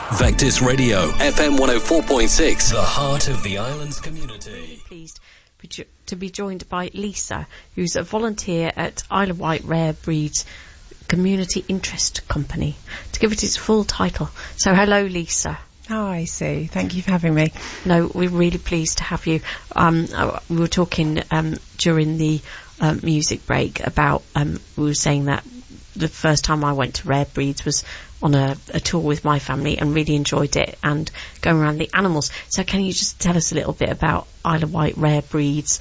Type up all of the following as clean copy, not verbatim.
Vectis Radio, FM 104.6, the heart of the island's community. Pleased to be joined by Lisa, who's a volunteer at Isle of Wight Rare Breeds Community Interest Company, to give it its full title. So hello, Lisa. Hi, Sue. Thank you for having me. No, we're really pleased to have you. We were talking during the music break about, we were saying that the first time I went to Rare Breeds was on a tour with my family and really enjoyed it and going around the animals. So can you just tell us a little bit about Isle of Wight Rare Breeds,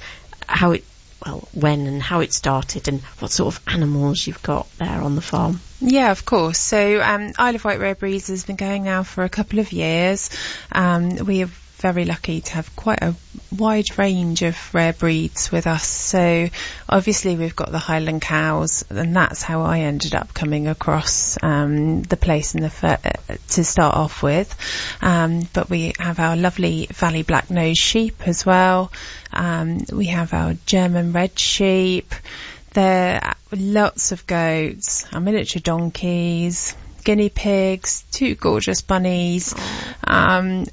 when and how it started and what sort of animals you've got there on the farm? Yeah, of course. So Isle of Wight Rare Breeds has been going now for a couple of years. We are very lucky to have quite a wide range of rare breeds with us. So obviously we've got the Highland cows, and that's how I ended up coming across the place to start off with. But we have our lovely Valley Black Nose sheep as well. We have our German red sheep. There are lots of goats, our miniature donkeys, guinea pigs, 2 gorgeous bunnies, and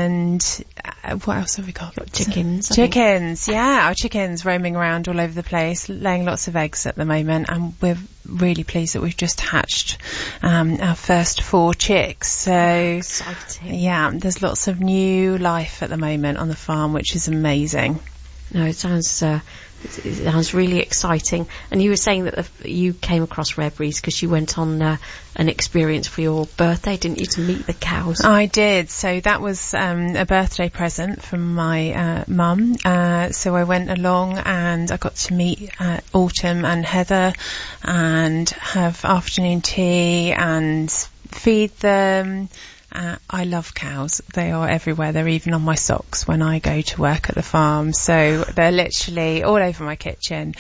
what else have we got? Chickens. Chickens, yeah, our chickens roaming around all over the place, laying lots of eggs at the moment, and we're really pleased that we've just hatched our first 4 chicks. So exciting. Yeah, there's lots of new life at the moment on the farm, which is amazing. No, it sounds really exciting. And you were saying that you came across Rare Breeds because you went on an experience for your birthday, didn't you, to meet the cows? I did. So that was a birthday present from my mum. So I went along and I got to meet Autumn and Heather and have afternoon tea and feed them. I love cows. They are everywhere. They're even on my socks when I go to work at the farm. So they're literally all over my kitchen.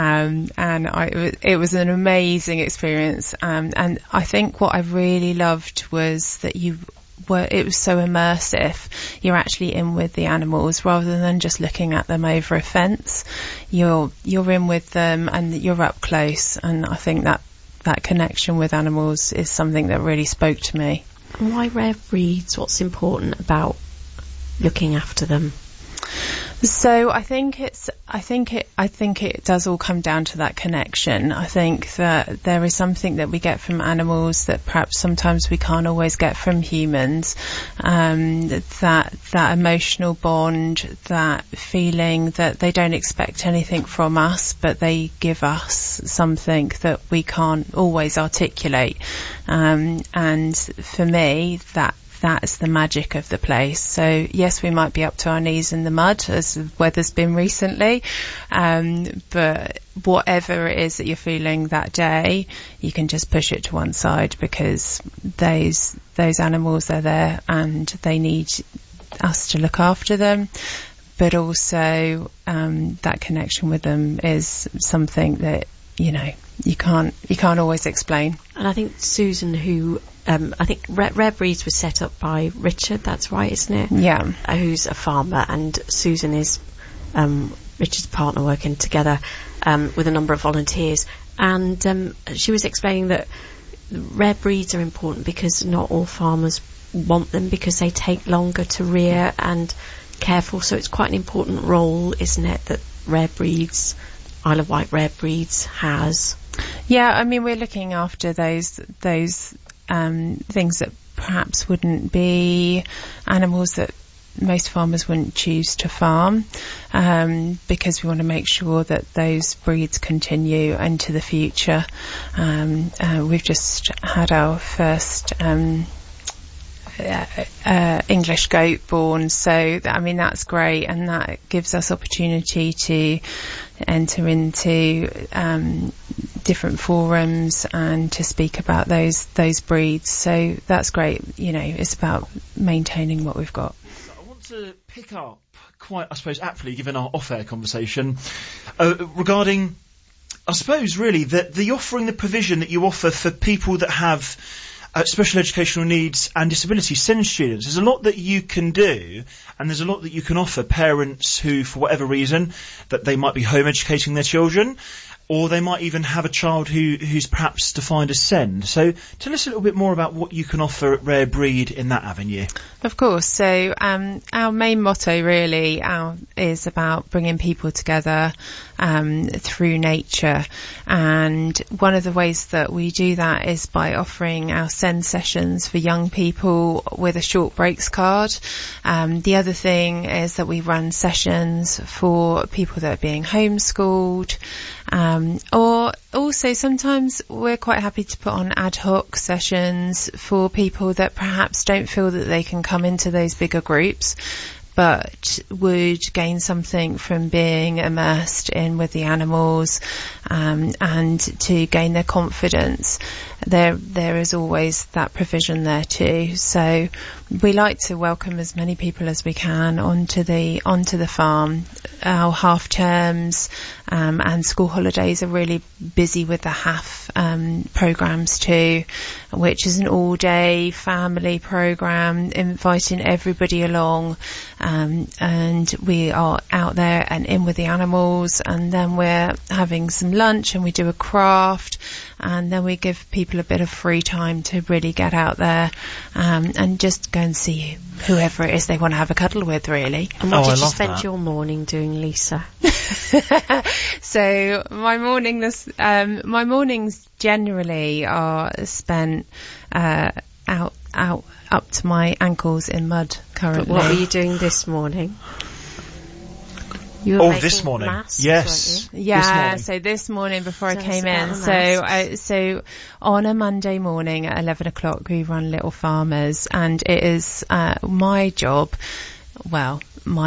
It was an amazing experience. And I think what I really loved was that it was so immersive. You're actually in with the animals rather than just looking at them over a fence. You're in with them and you're up close. And I think that connection with animals is something that really spoke to me. And why Rare Breeds? What's important about looking after them? So I think it does all come down to that connection. I think that there is something that we get from animals that perhaps sometimes we can't always get from humans. That emotional bond, that feeling that they don't expect anything from us, but they give us something that we can't always articulate. And for me, that's the magic of the place. So yes, we might be up to our knees in the mud, as the weather's been recently, but whatever it is that you're feeling that day, you can just push it to one side, because those animals are there and they need us to look after them. But also that connection with them is something that you can't always explain. And I think Susan, who I think Rare Breeds was set up by Richard, that's right, isn't it? Yeah. Who's a farmer, and Susan is Richard's partner, working together with a number of volunteers. And she was explaining that Rare Breeds are important because not all farmers want them, because they take longer to rear and care for. So it's quite an important role, isn't it, that Rare Breeds, Isle of Wight Rare Breeds has? Yeah, I mean, we're looking after those things that perhaps wouldn't be animals that most farmers wouldn't choose to farm, because we want to make sure that those breeds continue into the future. We've just had our first English goat born, so that's great, and that gives us opportunity to enter into different forums and to speak about those breeds. So that's great. It's about maintaining what we've got. I want to pick up quite, I suppose, aptly, given our off-air conversation, regarding, I suppose, really the offering, the provision that you offer for people that have special educational needs and disabilities, SEND students. There's a lot that you can do, and there's a lot that you can offer parents who, for whatever reason, that they might be home educating their children. or they might even have a child who's perhaps defined as SEND. So tell us a little bit more about what you can offer at Rare Breed in that avenue. Of course. So our main motto really is about bringing people together through nature, and one of the ways that we do that is by offering our SEND sessions for young people with a short breaks card. The other thing is that we run sessions for people that are being homeschooled, or also sometimes we're quite happy to put on ad hoc sessions for people that perhaps don't feel that they can come into those bigger groups, but would gain something from being immersed in with the animals, and to gain their confidence. There is always that provision there too. So we like to welcome as many people as we can onto the farm. Our half terms and school holidays are really busy with the HAF programs too, which is an all-day family program inviting everybody along, and we are out there and in with the animals, and then we're having some lunch and we do a craft, and then we give people a bit of free time to really get out there and just go and see whoever it is they want to have a cuddle with, really. And what did you spend your morning doing, Lisa? So my mornings generally are spent out up to my ankles in mud currently. But what were you doing this morning? You were this morning. Masks, yes. Yeah, this so this morning before Tell I came in, us so on a Monday morning at 11 o'clock we run Little Farmers, and it is my job, well,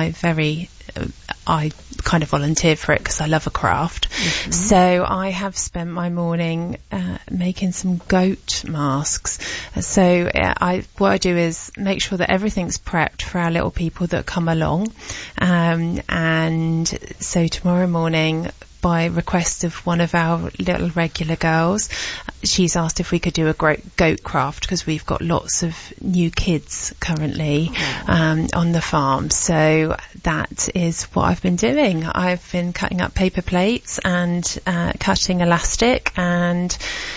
I kind of volunteered for it because I love a craft. Mm-hmm. So I have spent my morning making some goat masks. So what I do is make sure that everything's prepped for our little people that come along. And so tomorrow morning, by request of one of our little regular girls, she's asked if we could do a great goat craft, because we've got lots of new kids currently on the farm. So that is what I've been doing. I've been cutting up paper plates and cutting elastic, and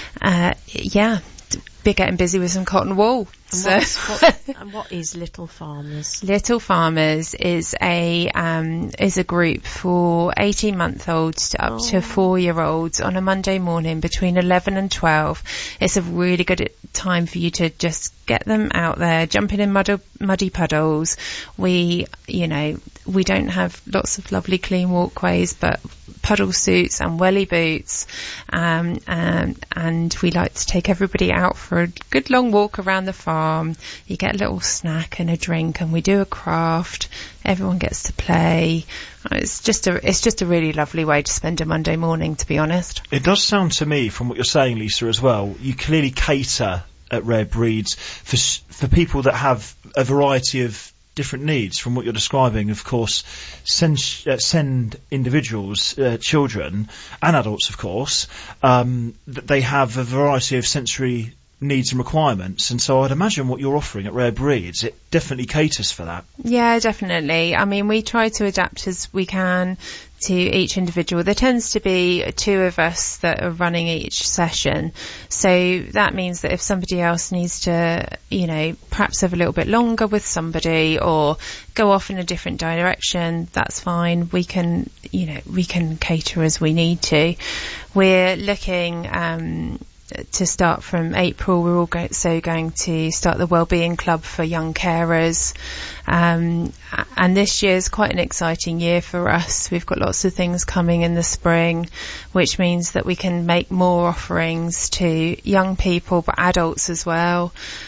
getting busy with some cotton wool. And what is Little Farmers? Little Farmers is a group for 18-month-olds to up to 4-year-olds on a Monday morning between 11 and 12. It's a really good time for you to just get them out there, jumping in muddy puddles. We don't have lots of lovely clean walkways, but puddle suits and welly boots, and we like to take everybody out for a good long walk around the farm. You get a little snack and a drink, and we do a craft. Everyone gets to play. It's just a really lovely way to spend a Monday morning, to be honest. It does sound to me, from what you're saying, Lisa, as well, you clearly cater at Rare Breeds for people that have a variety of different needs. From what you're describing, of course, send individuals, children and adults, of course, that they have a variety of sensory needs and requirements, and so I'd imagine what you're offering at Rare Breeds, it definitely caters for that. Yeah, definitely. I mean, we try to adapt as we can to each individual. There tends to be 2 of us that are running each session, so that means that if somebody else needs to, perhaps have a little bit longer with somebody or go off in a different direction, that's fine. We can cater as we need to. We're looking to start from April. We're also going to start the Wellbeing Club for young carers, and this year is quite an exciting year for us. We've got lots of things coming in the spring, which means that we can make more offerings to young people, but adults as well,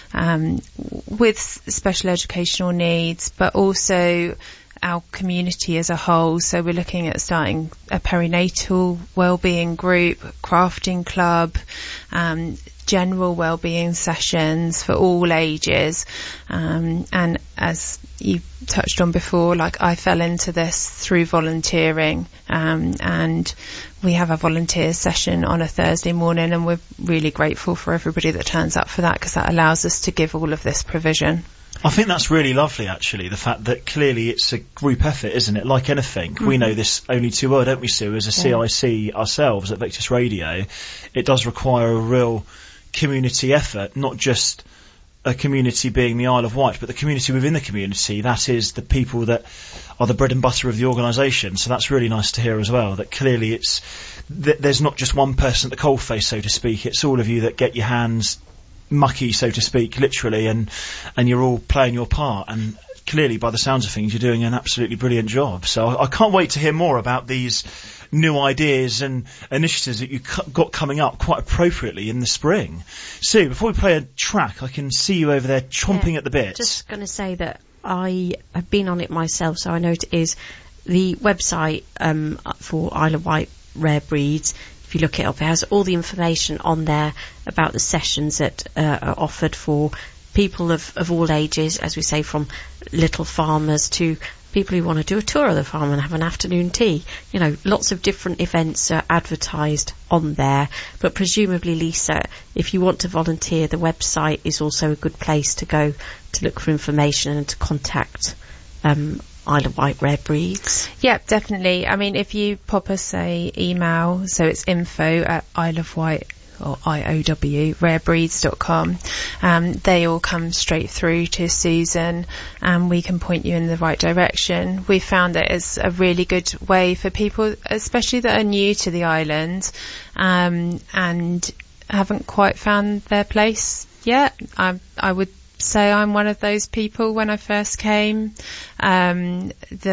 with special educational needs, but also our community as a whole. So we're looking at starting a perinatal wellbeing group, crafting club, general wellbeing sessions for all ages, and as you touched on before, like, I fell into this through volunteering, and we have a volunteer session on a Thursday morning, and we're really grateful for everybody that turns up for that, because that allows us to give all of this provision. I think that's really lovely, actually, the fact that clearly it's a group effort, isn't it? Like anything. We know this only too well, don't we, Sue? As a CIC ourselves at Victus Radio, it does require a real community effort, not just a community being the Isle of Wight, but the community within the community. That is the people that are the bread and butter of the organisation. So that's really nice to hear as well, that clearly it's there's not just one person at the coalface, so to speak. It's all of you that get your hands mucky, so to speak, literally, and you're all playing your part. And clearly, by the sounds of things, you're doing an absolutely brilliant job. So I can't wait to hear more about these new ideas and initiatives that you've got coming up quite appropriately in the spring. Sue, before we play a track, I can see you over there chomping at the bit. Just going to say that I have been on it myself, so I know it is the website for Isle of Wight Rare Breeds. If you look it up, it has all the information on there about the sessions that are offered for people of all ages, as we say, from little farmers to people who want to do a tour of the farm and have an afternoon tea. You know, lots of different events are advertised on there. But presumably, Lisa, if you want to volunteer, the website is also a good place to go to look for information and to contact Isle of Wight Rare Breeds. Yep, definitely. I mean, if you pop us a email, so it's info@Isle of Wight or IOW rarebreeds.com, they all come straight through to Susan and we can point you in the right direction. We found that it's a really good way for people, especially that are new to the island and haven't quite found their place yet. I would say I'm one of those people when I first came, and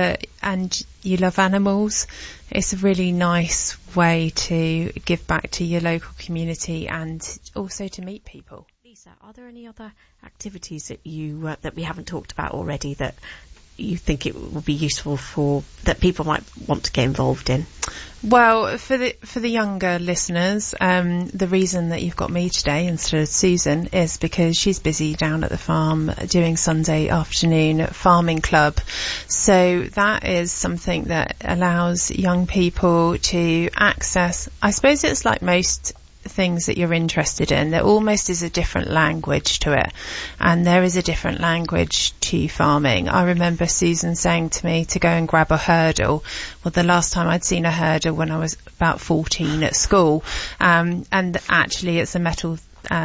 you love animals. It's a really nice way to give back to your local community and also to meet people. Lisa, are there any other activities that you that we haven't talked about already that you think it would be useful for that people might want to get involved in? Well, for the younger listeners, the reason that you've got me today instead of Susan is because she's busy down at the farm doing Sunday afternoon farming club. So that is something that allows young people to access, I suppose it's like most things that you're interested in, there almost is a different language to it, and there is a different language to farming. I remember Susan saying to me to go and grab a hurdle. Well, the last time I'd seen a hurdle when I was about 14 at school, and actually it's a metal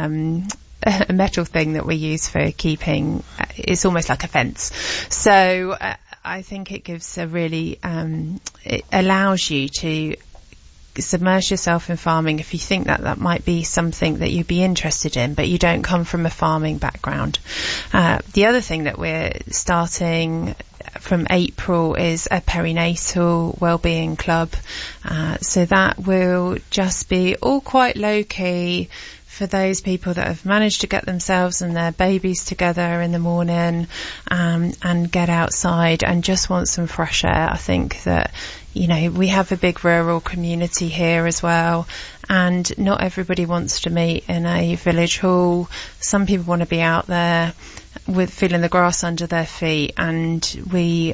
thing that we use for keeping, it's almost like a fence. So I think it gives a really it allows you to submerge yourself in farming if you think that might be something that you'd be interested in, but you don't come from a farming background. The other thing that we're starting from April is a perinatal wellbeing club. So that will just be all quite low-key for those people that have managed to get themselves and their babies together in the morning and get outside and just want some fresh air. I think that, you know, we have a big rural community here as well, and not everybody wants to meet in a village hall. Some people want to be out there with feeling the grass under their feet, and we're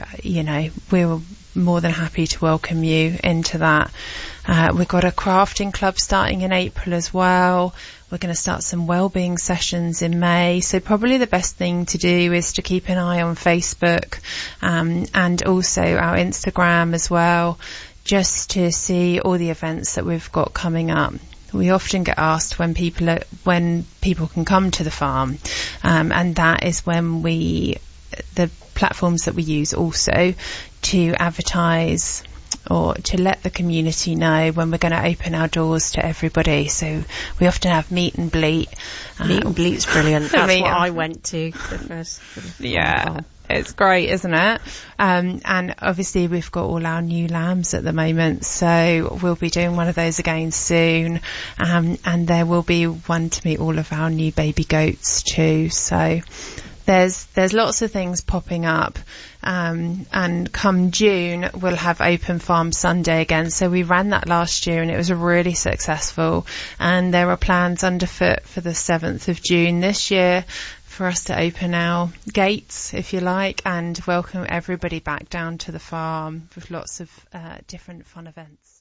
more than happy to welcome you into that. We've got a crafting club starting in April as well. We're going to start some wellbeing sessions in May. So probably the best thing to do is to keep an eye on Facebook, and also our Instagram as well, just to see all the events that we've got coming up. We often get asked when people can come to the farm, and that is when the platforms that we use also to advertise or to let the community know when we're going to open our doors to everybody. So we often have meet and bleat. Meet and bleat's brilliant. That's what I went to the first. Yeah. It's great, isn't it? And obviously we've got all our new lambs at the moment, so we'll be doing one of those again soon. And there will be one to meet all of our new baby goats too. So there's lots of things popping up. And come June, we'll have Open Farm Sunday again. So we ran that last year and it was really successful. And there are plans underfoot for the 7th of June this year for us to open our gates, if you like, and welcome everybody back down to the farm with lots of different fun events.